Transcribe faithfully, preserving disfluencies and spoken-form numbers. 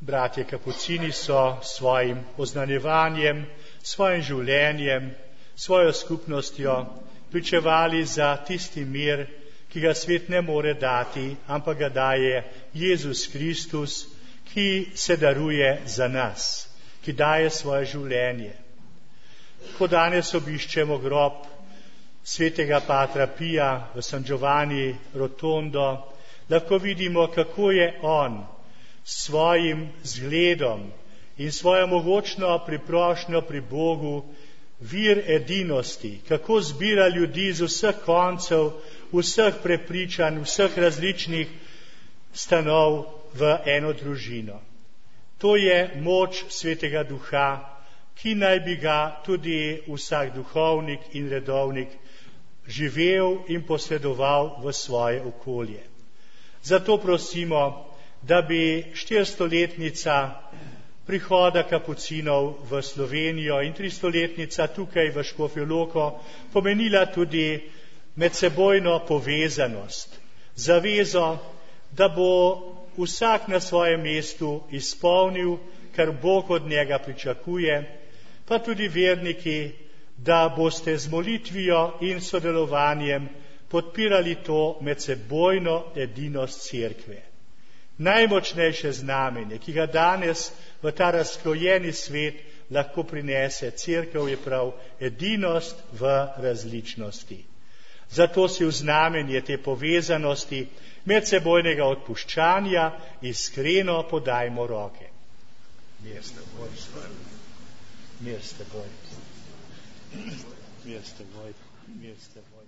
bratje kapucini so svojim oznanjevanjem, svojim življenjem, svojo skupnostjo pričevali za tisti mir, ki ga svet ne more dati, ampak ga daje Jezus Kristus, ki se daruje za nas, ki daje svoje življenje. Ko danes obiščemo grob svetega Patra Pija v San Giovanni Rotondo, lahko vidimo, kako je on s svojim zgledom in svojo mogočno priprošnjo pri Bogu vir edinosti, kako zbira ljudi z vseh koncev, vseh prepričanj, vseh različnih stanov v eno družino. To je moč Svetega Duha, ki naj bi ga tudi vsak duhovnik in redovnik živel in posredoval v svoje okolje. Zato prosimo, da bi štiristoletnica prihoda kapucinov v Slovenijo in tristoletnica tukaj v Škofjo Loko pomenila tudi medsebojno povezanost, zavezo, da bo vsak na svojem mestu izpolnil, kar Bog od njega pričakuje, pa tudi verniki, da boste z molitvijo in sodelovanjem podpirali to medsebojno edinost cerkve. Najmočnejše znamenje, ki ga danes v ta razkrojeni svet lahko prinese cerkev, je prav edinost v različnosti. Zato si v znamenje te povezanosti, medsebojnega odpuščanja iskreno podajmo roke. Mir s teboj, mir s teboj, mir s teboj, mir s teboj.